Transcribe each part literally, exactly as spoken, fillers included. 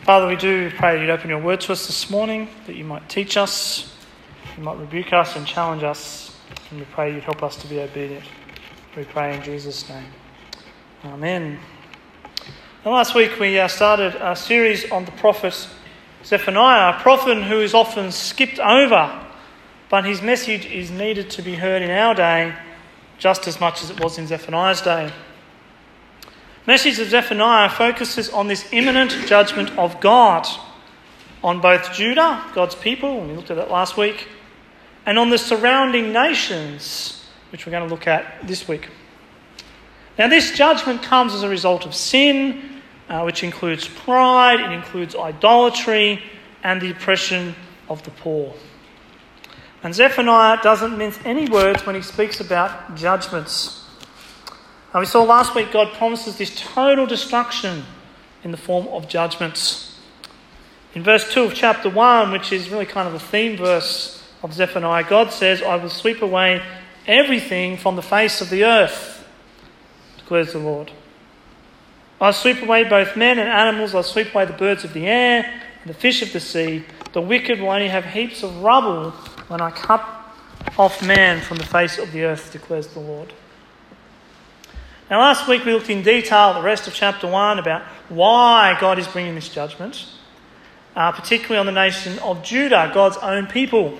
Father, we do pray that you'd open your word to us this morning, that you might teach us, you might rebuke us and challenge us, and we pray you'd help us to be obedient. We pray in Jesus' name. Amen. Now, last week we uh, started a series on the prophet Zephaniah, a prophet who is often skipped over, but his message is needed to be heard in our day just as much as it was in Zephaniah's day. The message of Zephaniah focuses on this imminent judgment of God on both Judah, God's people, and we looked at that last week, and on the surrounding nations, which we're going to look at this week. Now, this judgment comes as a result of sin, uh, which includes pride, it includes idolatry, and the oppression of the poor. And Zephaniah doesn't mince any words when he speaks about judgments. Now, we saw last week God promises this total destruction in the form of judgments. In verse two of chapter one, which is really kind of the theme verse of Zephaniah, God says, "I will sweep away everything from the face of the earth," declares the Lord. "I'll sweep away both men and animals. I'll sweep away the birds of the air and the fish of the sea. The wicked will only have heaps of rubble when I cut off man from the face of the earth," declares the Lord. Now, last week we looked in detail at the rest of chapter one about why God is bringing this judgment, uh, particularly on the nation of Judah, God's own people.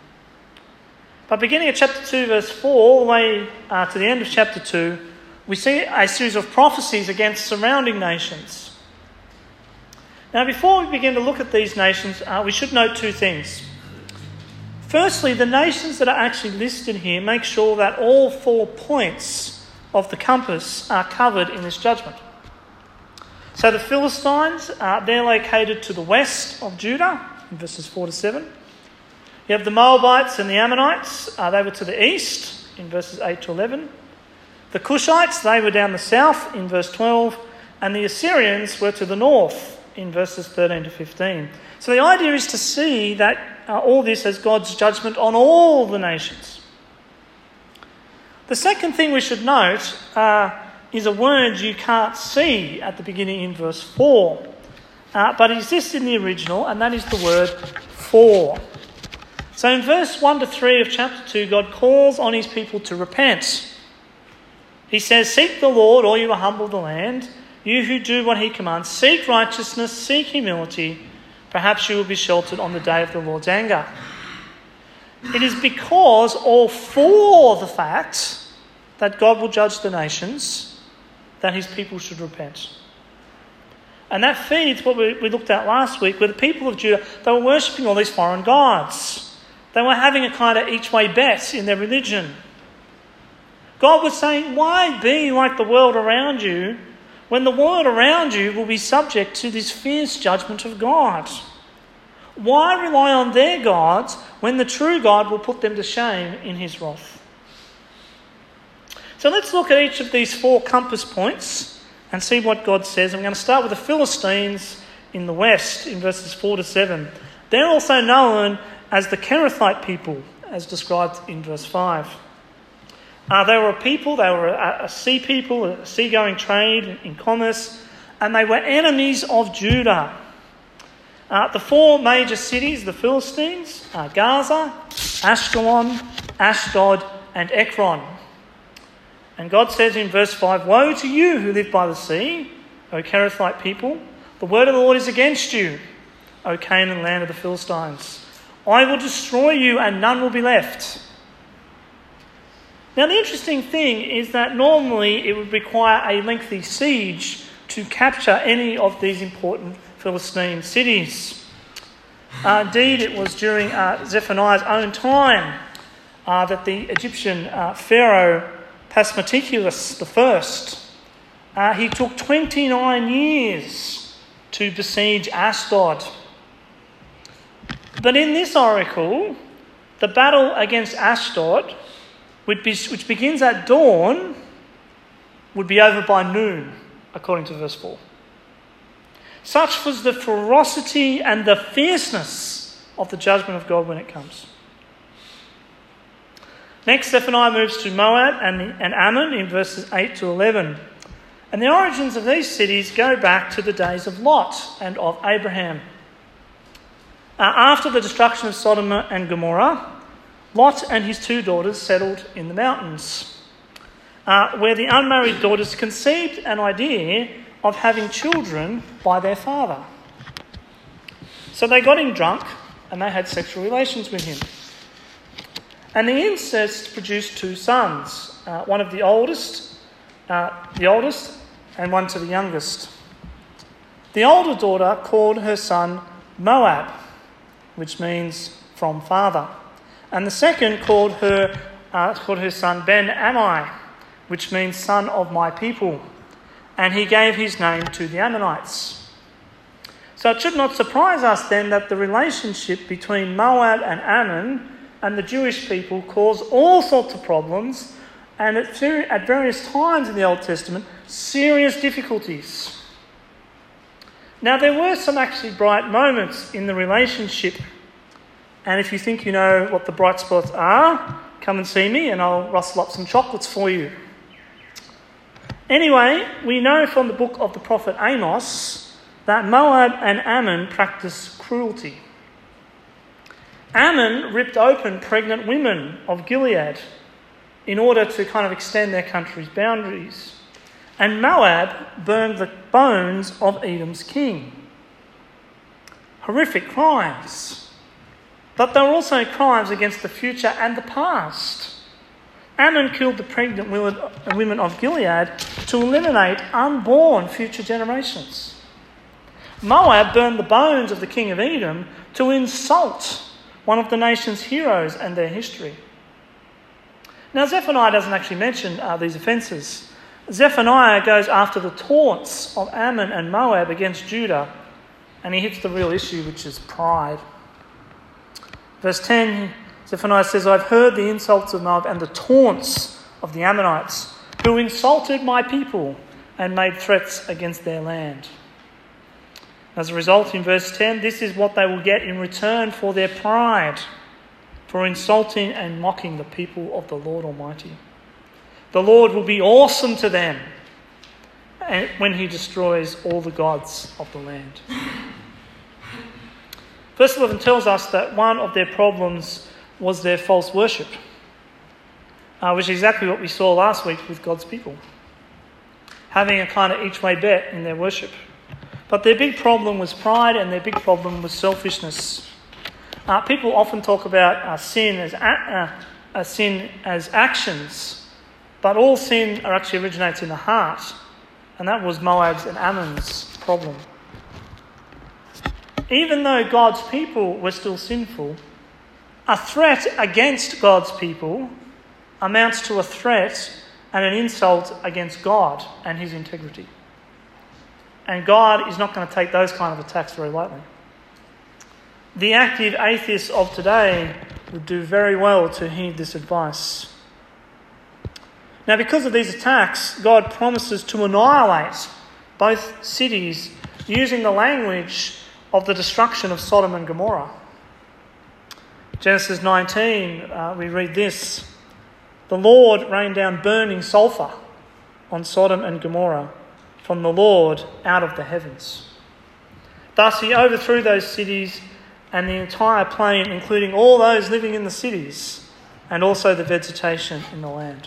But beginning at chapter two, verse four, all the way uh, to the end of chapter two, we see a series of prophecies against surrounding nations. Now, before we begin to look at these nations, uh, we should note two things. Firstly, the nations that are actually listed here make sure that all four points of the compass are covered in this judgment. So the Philistines, uh, they're located to the west of Judah, in verses four to seven. You have the Moabites and the Ammonites, uh, they were to the east, in verses eight to eleven. The Cushites, they were down the south, in verse twelve. And the Assyrians were to the north, in verses thirteen to fifteen. So the idea is to see that uh, all this as God's judgment on all the nations. The second thing we should note uh, is a word you can't see at the beginning in verse four, uh, but it exists in the original, and that is the word for. So in verse one to three of chapter two, God calls on his people to repent. He says, "Seek the Lord, all you who humble the land, you who do what he commands. Seek righteousness, seek humility. Perhaps you will be sheltered on the day of the Lord's anger." It is because all for the fact that God will judge the nations that his people should repent. And that feeds what we, we looked at last week, where the people of Judah, they were worshipping all these foreign gods. They were having a kind of each way bet in their religion. God was saying, why be like the world around you when the world around you will be subject to this fierce judgment of God? Why rely on their gods when the true God will put them to shame in his wrath? So let's look at each of these four compass points and see what God says. I'm going to start with the Philistines in the west in verses four to seven. They're also known as the Kerethite people, as described in verse five. Uh, they were a people, they were a, a sea people, a seagoing trade in commerce, and they were enemies of Judah. Uh, the four major cities, the Philistines, are Gaza, Ashkelon, Ashdod, and Ekron. And God says in verse five, "Woe to you who live by the sea, O Kerethite people. The word of the Lord is against you, O Canaan, land of the Philistines. I will destroy you and none will be left." Now, the interesting thing is that normally it would require a lengthy siege to capture any of these important Philistine cities. Uh, indeed, it was during uh, Zephaniah's own time uh, that the Egyptian uh, Pharaoh Pasmaticulus the First, uh, he took twenty-nine years to besiege Ashdod. But in this oracle, the battle against Ashdod, which, be, which begins at dawn, would be over by noon, according to verse four. Such was the ferocity and the fierceness of the judgment of God when it comes. Next, Zephaniah moves to Moab and, and Ammon in verses eight to eleven. And the origins of these cities go back to the days of Lot and of Abraham. Uh, after the destruction of Sodom and Gomorrah, Lot and his two daughters settled in the mountains, uh, where the unmarried daughters conceived an idea of having children by their father. So they got him drunk and they had sexual relations with him. And the incest produced two sons, uh, one of the oldest, uh, the oldest, and one to the youngest. The older daughter called her son Moab, which means from father, and the second called her uh, called her son Ben-Ammi, which means son of my people, and he gave his name to the Ammonites. So it should not surprise us then that the relationship between Moab and Ammon and the Jewish people caused all sorts of problems, and at, at various times in the Old Testament, serious difficulties. Now, there were some actually bright moments in the relationship, and if you think you know what the bright spots are, come and see me and I'll rustle up some chocolates for you. Anyway, we know from the book of the prophet Amos that Moab and Ammon practiced cruelty. Ammon ripped open pregnant women of Gilead in order to kind of extend their country's boundaries. And Moab burned the bones of Edom's king. Horrific crimes. But they were also crimes against the future and the past. Ammon killed the pregnant women of Gilead to eliminate unborn future generations. Moab burned the bones of the king of Edom to insult one of the nation's heroes and their history. Now, Zephaniah doesn't actually mention uh, these offences. Zephaniah goes after the taunts of Ammon and Moab against Judah, and he hits the real issue, which is pride. Verse ten, Zephaniah says, I've heard the insults of Moab and the taunts of the Ammonites, who insulted my people and made threats against their land. As a result, in verse ten, this is what they will get in return for their pride, for insulting and mocking the people of the Lord Almighty. The Lord will be awesome to them when he destroys all the gods of the land. Verse eleven tells us that one of their problems was their false worship, uh, which is exactly what we saw last week with God's people, having a kind of each-way bet in their worship. But their big problem was pride, and their big problem was selfishness. Uh, people often talk about uh, sin as a- uh, uh, sin as actions, but all sin actually originates in the heart, and that was Moab's and Ammon's problem. Even though God's people were still sinful, a threat against God's people amounts to a threat and an insult against God and his integrity. And God is not going to take those kind of attacks very lightly. The active atheists of today would do very well to heed this advice. Now, because of these attacks, God promises to annihilate both cities using the language of the destruction of Sodom and Gomorrah. Genesis nineteen, uh, we read this. The Lord rained down burning sulphur on Sodom and Gomorrah from the Lord out of the heavens. Thus he overthrew those cities and the entire plain, including all those living in the cities, and also the vegetation in the land.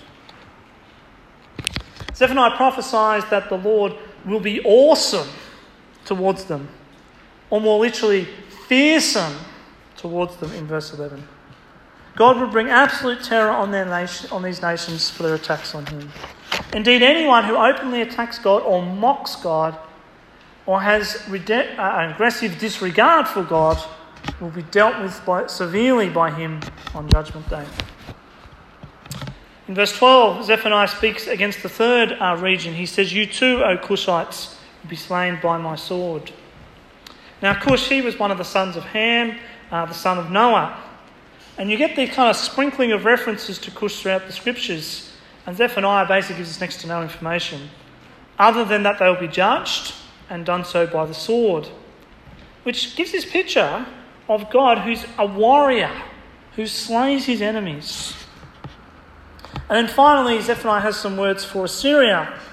Zephaniah prophesies that the Lord will be awesome towards them, or more literally, fearsome towards them in verse eleven. God will bring absolute terror on their nation, on these nations for their attacks on him. Indeed, anyone who openly attacks God or mocks God or has rede- uh, aggressive disregard for God will be dealt with by, severely by him on Judgment Day. In verse twelve, Zephaniah speaks against the third uh, region. He says, "You too, O Cushites, will be slain by my sword." Now, Cush, he was one of the sons of Ham, uh, the son of Noah. And you get the kind of sprinkling of references to Cush throughout the scriptures. And Zephaniah basically gives us next to no information, other than that they will be judged and done so by the sword, which gives this picture of God who's a warrior, who slays his enemies. And then finally, Zephaniah has some words for Assyria,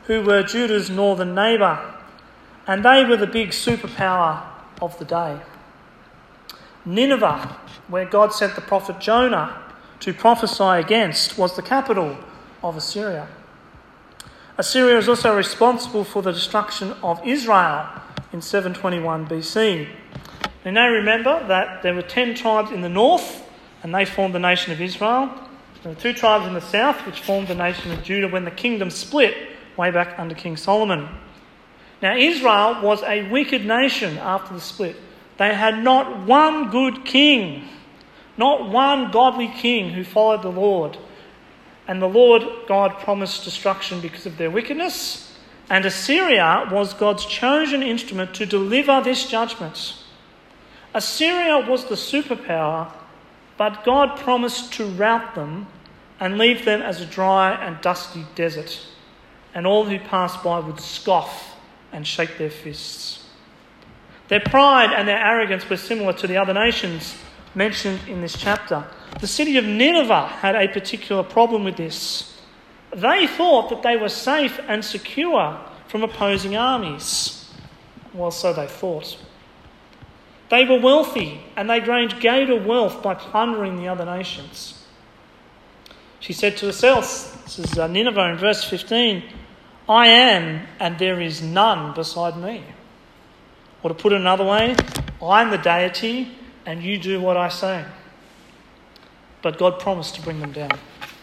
who were Judah's northern neighbour, and they were the big superpower of the day. Nineveh, where God sent the prophet Jonah to prophesy against, was the capital of Assyria. Assyria is also responsible for the destruction of Israel in seven twenty-one B C. You now remember that there were ten tribes in the north, and they formed the nation of Israel. There were two tribes in the south, which formed the nation of Judah when the kingdom split way back under King Solomon. Now, Israel was a wicked nation after the split. They had not one good king, not one godly king who followed the Lord. And the Lord God promised destruction because of their wickedness. And Assyria was God's chosen instrument to deliver this judgment. Assyria was the superpower, but God promised to rout them and leave them as a dry and dusty desert. And all who passed by would scoff and shake their fists. Their pride and their arrogance were similar to the other nations mentioned in this chapter. The city of Nineveh had a particular problem with this. They thought that they were safe and secure from opposing armies. Well, so they thought. They were wealthy, and they gained greater wealth by plundering the other nations. She said to herself, this is Nineveh in verse fifteen, I am, and there is none beside me. Or to put it another way, I'm the deity, and you do what I say. But God promised to bring them down.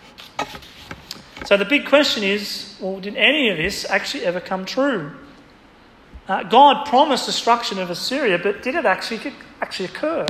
So the big question is, well, did any of this actually ever come true? Uh, God promised destruction of Assyria, but did it actually, actually occur?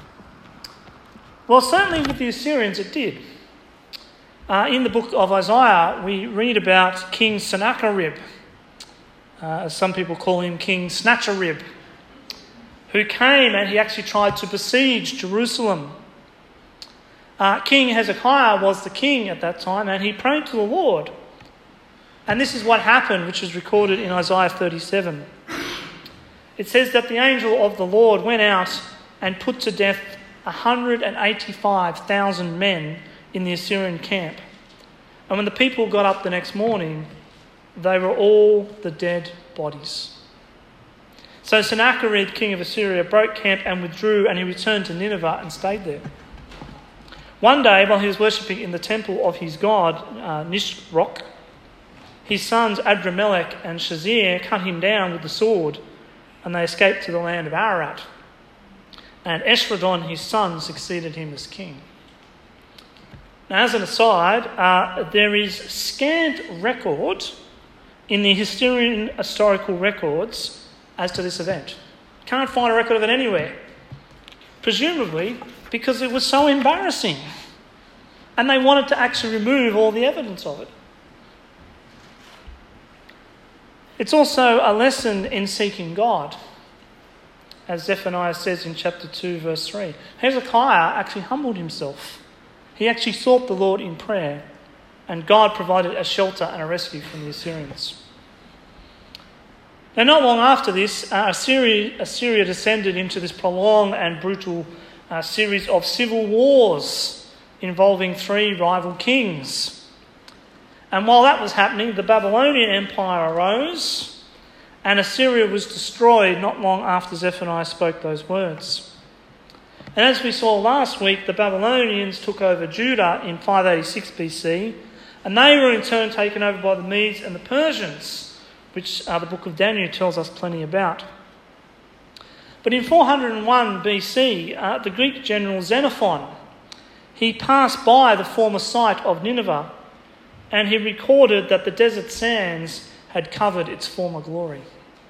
Well, certainly with the Assyrians it did. Uh, in the book of Isaiah, we read about King Sennacherib, uh, as some people call him King Snatcherib, who came and he actually tried to besiege Jerusalem. Uh, king Hezekiah was the king at that time, and he prayed to the Lord. And this is what happened, which is recorded in Isaiah thirty-seven. It says that the angel of the Lord went out and put to death one hundred eighty-five thousand men in the Assyrian camp. And when the people got up the next morning, they were all the dead bodies. So Sennacherib, king of Assyria, broke camp and withdrew, and he returned to Nineveh and stayed there. One day, while he was worshipping in the temple of his god, uh, Nisroch, his sons Adramelech and Shazir cut him down with the sword, and they escaped to the land of Ararat. And Esarhaddon, his son, succeeded him as king. Now, as an aside, uh, there is scant record in the Assyrian historical records as to this event. Can't find a record of it anywhere. Presumably because it was so embarrassing. And they wanted to actually remove all the evidence of it. It's also a lesson in seeking God. As Zephaniah says in chapter two, verse three. Hezekiah actually humbled himself. He actually sought the Lord in prayer, and God provided a shelter and a rescue from the Assyrians. Now, not long after this, uh, Assyria, Assyria descended into this prolonged and brutal uh, series of civil wars involving three rival kings. And while that was happening, the Babylonian Empire arose, and Assyria was destroyed not long after Zephaniah spoke those words. And as we saw last week, the Babylonians took over Judah in five eighty-six B C, and they were in turn taken over by the Medes and the Persians, which uh, the book of Daniel tells us plenty about. But in four hundred one B C, uh, the Greek general Xenophon, he passed by the former site of Nineveh, and he recorded that the desert sands had covered its former glory.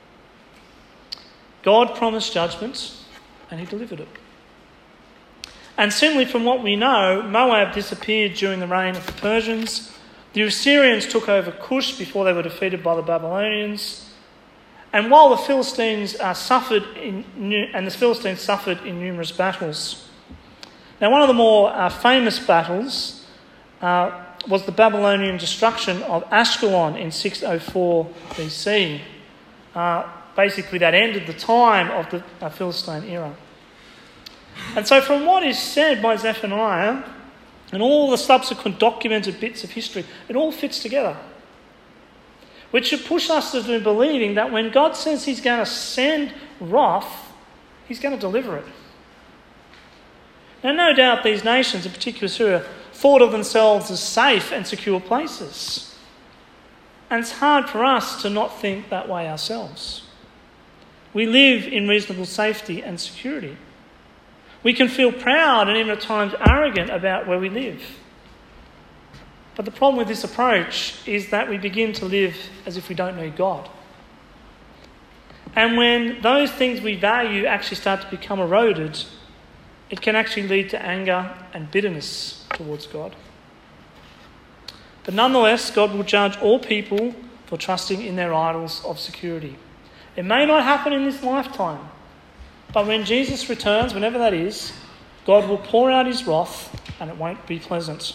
God promised judgment, and he delivered it. And similarly, from what we know, Moab disappeared during the reign of the Persians. The Assyrians took over Cush before they were defeated by the Babylonians. And while the Philistines uh, suffered in and the Philistines suffered in numerous battles. Now, one of the more uh, famous battles uh, was the Babylonian destruction of Ashkelon in six oh four B C. Uh, basically, that ended the time of the uh, Philistine era. And so from what is said by Zephaniah and all the subsequent documented bits of history, it all fits together. which should push us to believing that when God says he's going to send wrath, he's going to deliver it. Now, no doubt these nations, in particular Syria, thought of themselves as safe and secure places. And it's hard for us to not think that way ourselves. We live in reasonable safety and security. We can feel proud and even at times arrogant about where we live. But the problem with this approach is that we begin to live as if we don't know God. And when those things we value actually start to become eroded, it can actually lead to anger and bitterness towards God. But nonetheless, God will judge all people for trusting in their idols of security. It may not happen in this lifetime, but when Jesus returns, whenever that is, God will pour out his wrath and it won't be pleasant.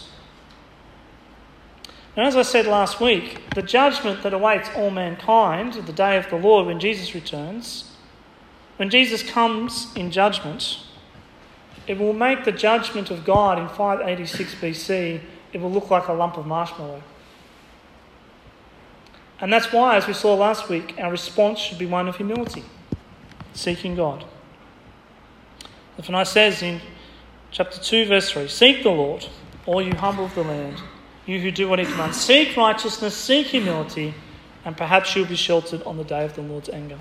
And as I said last week, the judgment that awaits all mankind at the day of the Lord when Jesus returns, when Jesus comes in judgment, it will make the judgment of God in five eighty-six B C, it will look like a lump of marshmallow. And that's why, as we saw last week, our response should be one of humility, seeking God. The Zephaniah says in chapter two, verse three, "Seek the Lord, all you humble of the land, you who do what he commands. Seek righteousness, seek humility, and perhaps you'll be sheltered on the day of the Lord's anger."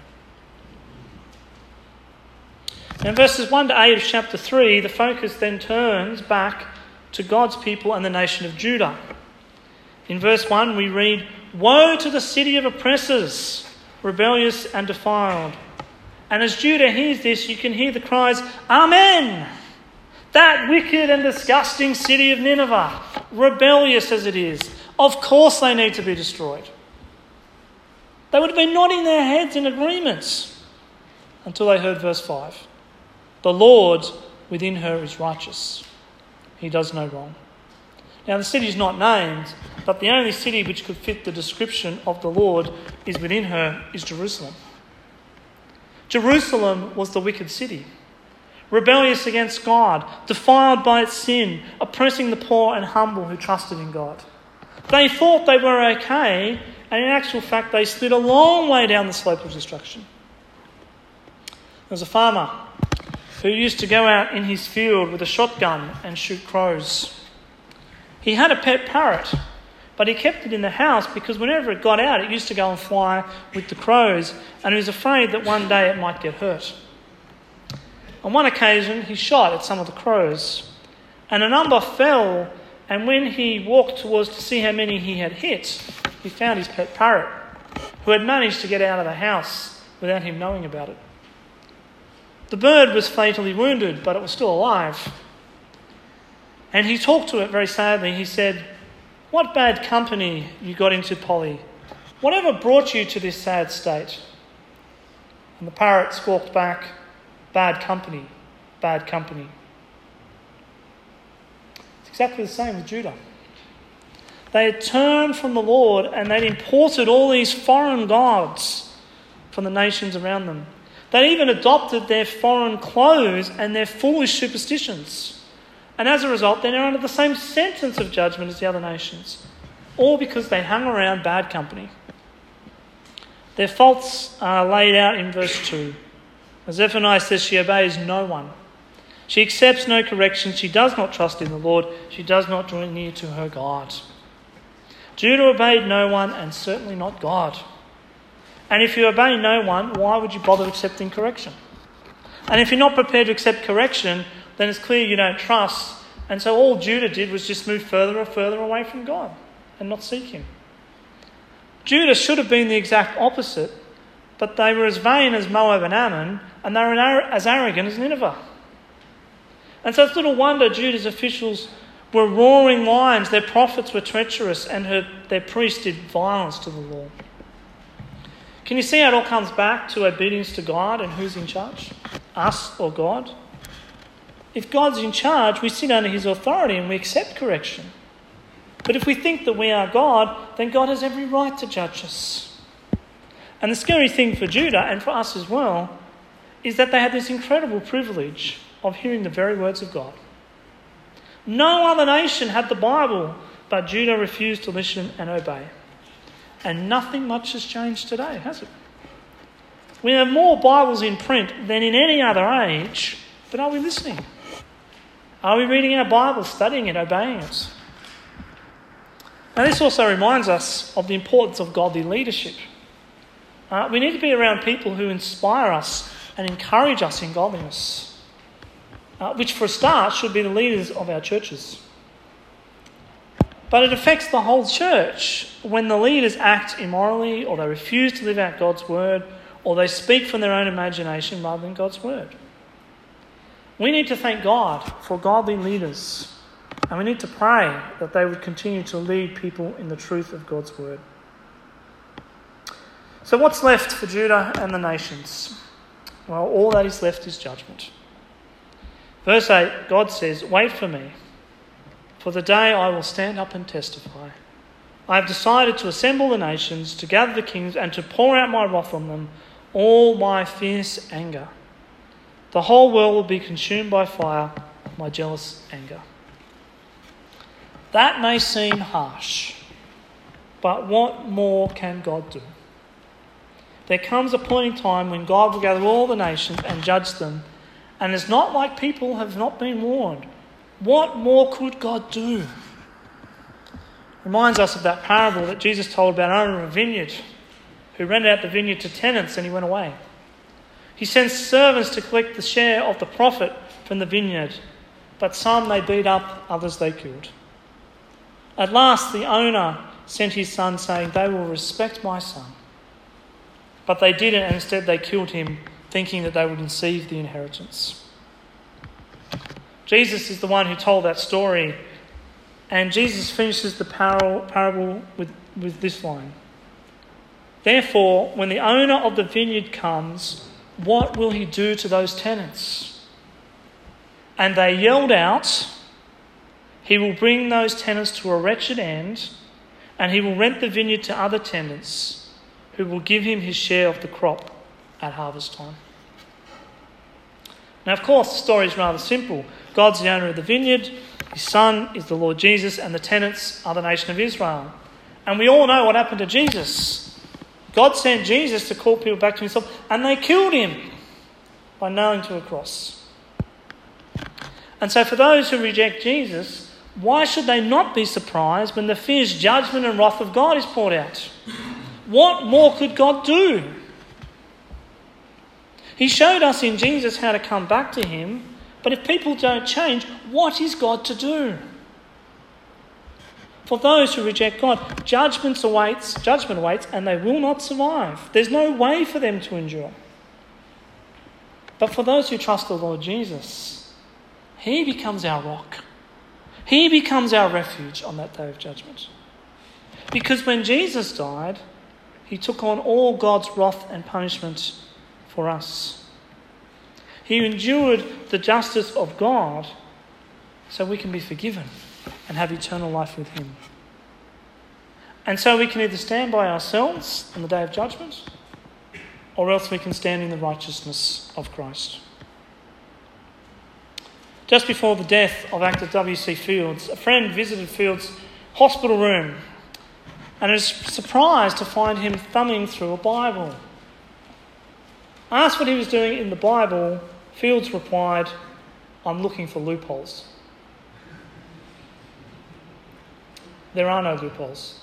Now, in verses one to eight of chapter three, the focus then turns back to God's people and the nation of Judah. In verse one, we read, "Woe to the city of oppressors, rebellious and defiled." And as Judah hears this, you can hear the cries, "Amen! That wicked and disgusting city of Nineveh, rebellious as it is, of course they need to be destroyed." They would have been nodding their heads in agreement until they heard verse five. "The Lord within her is righteous. He does no wrong." Now the city is not named, but the only city which could fit the description of the Lord is within her is Jerusalem. Jerusalem was the wicked city, rebellious against God, defiled by its sin, oppressing the poor and humble who trusted in God. They thought they were okay, and in actual fact they slid a long way down the slope of destruction. There was a farmer who used to go out in his field with a shotgun and shoot crows. He had a pet parrot, but he kept it in the house because whenever it got out, it used to go and fly with the crows, and he was afraid that one day it might get hurt. On one occasion, he shot at some of the crows, and a number fell, and when he walked towards to see how many he had hit, he found his pet parrot, who had managed to get out of the house without him knowing about it. The bird was fatally wounded, but it was still alive. And he talked to it very sadly. He said, "What bad company you got into, Polly? Whatever brought you to this sad state?" And the parrot squawked back, "Bad company, bad company." It's exactly the same with Judah. They had turned from the Lord and they'd imported all these foreign gods from the nations around them. They even adopted their foreign clothes and their foolish superstitions. And as a result, they're now under the same sentence of judgment as the other nations, all because they hung around bad company. Their faults are laid out in verse two. As Zephaniah says, she obeys no one. She accepts no correction. She does not trust in the Lord. She does not draw near to her God. Judah obeyed no one, and certainly not God. And if you obey no one, why would you bother accepting correction? And if you're not prepared to accept correction, then it's clear you don't trust. And so all Judah did was just move further and further away from God and not seek him. Judah should have been the exact opposite, but they were as vain as Moab and Ammon, and they were as arrogant as Nineveh. And so it's little wonder Judah's officials were roaring lions, their prophets were treacherous, and her, their priests did violence to the law. Can you see how it all comes back to obedience to God and who's in charge? Us or God? If God's in charge, we sit under his authority and we accept correction. But if we think that we are God, then God has every right to judge us. And the scary thing for Judah, and for us as well, is that they had this incredible privilege of hearing the very words of God. No other nation had the Bible, but Judah refused to listen and obey. And nothing much has changed today, has it? We have more Bibles in print than in any other age, but are we listening? Are we reading our Bible, studying it, obeying it? Now, this also reminds us of the importance of godly leadership. Uh, we need to be around people who inspire us and encourage us in godliness, uh, which for a start should be the leaders of our churches. But it affects the whole church when the leaders act immorally, or they refuse to live out God's word, or they speak from their own imagination rather than God's word. We need to thank God for godly leaders, and we need to pray that they would continue to lead people in the truth of God's word. So what's left for Judah and the nations? Well, all that is left is judgment. Verse eight, God says, "Wait for me, for the day I will stand up and testify. I have decided to assemble the nations, to gather the kings, and to pour out my wrath on them, all my fierce anger. The whole world will be consumed by fire, my jealous anger." That may seem harsh, but what more can God do? There comes a point in time when God will gather all the nations and judge them, and it's not like people have not been warned. What more could God do? Reminds us of that parable that Jesus told about an owner of a vineyard who rented out the vineyard to tenants and he went away. He sent servants to collect the share of the profit from the vineyard, but some they beat up, others they killed. At last the owner sent his son, saying, "They will respect my son." But they didn't, and instead they killed him, thinking that they would receive the inheritance. Jesus is the one who told that story, and Jesus finishes the parable with, with this line. "Therefore, when the owner of the vineyard comes, what will he do to those tenants?" And they yelled out, "He will bring those tenants to a wretched end, and he will rent the vineyard to other tenants, who will give him his share of the crop at harvest time." Now, of course, the story is rather simple. God's the owner of the vineyard, his son is the Lord Jesus, and the tenants are the nation of Israel. And we all know what happened to Jesus. God sent Jesus to call people back to himself, and they killed him by nailing to a cross. And so for those who reject Jesus, why should they not be surprised when the fierce judgment and wrath of God is poured out? What more could God do? He showed us in Jesus how to come back to him, but if people don't change, what is God to do? For those who reject God, judgment awaits, judgment awaits, and they will not survive. There's no way for them to endure. But for those who trust the Lord Jesus, he becomes our rock. He becomes our refuge on that day of judgment. Because when Jesus died, he took on all God's wrath and punishment for us. He endured the justice of God so we can be forgiven and have eternal life with him. And so we can either stand by ourselves on the day of judgment, or else we can stand in the righteousness of Christ. Just before the death of actor W C Fields, a friend visited Fields' hospital room and was surprised to find him thumbing through a Bible. Asked what he was doing in the Bible, Fields replied, "I'm looking for loopholes." There are no loopholes.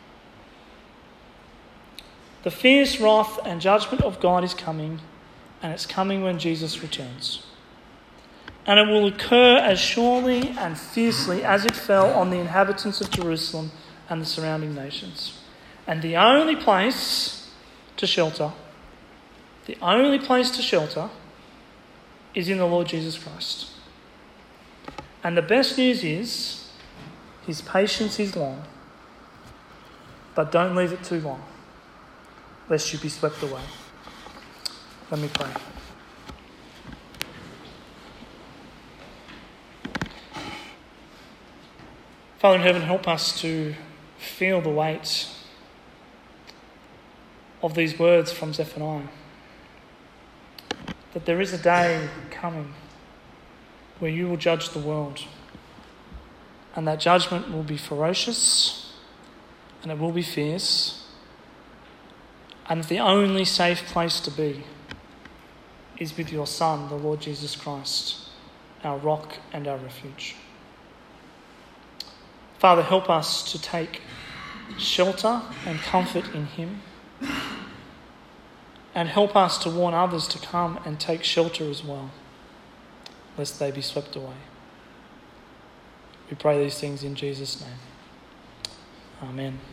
The fierce wrath and judgment of God is coming, and it's coming when Jesus returns. And it will occur as surely and fiercely as it fell on the inhabitants of Jerusalem and the surrounding nations. And the only place to shelter, the only place to shelter is in the Lord Jesus Christ. And the best news is, his patience is long, but don't leave it too long, lest you be swept away. Let me pray. Father in heaven, help us to feel the weight of these words from Zephaniah. That there is a day coming where you will judge the world, and that judgment will be ferocious and it will be fierce, and that the only safe place to be is with your Son, the Lord Jesus Christ, our rock and our refuge. Father, help us to take shelter and comfort in him, and help us to warn others to come and take shelter as well, lest they be swept away. We pray these things in Jesus' name. Amen.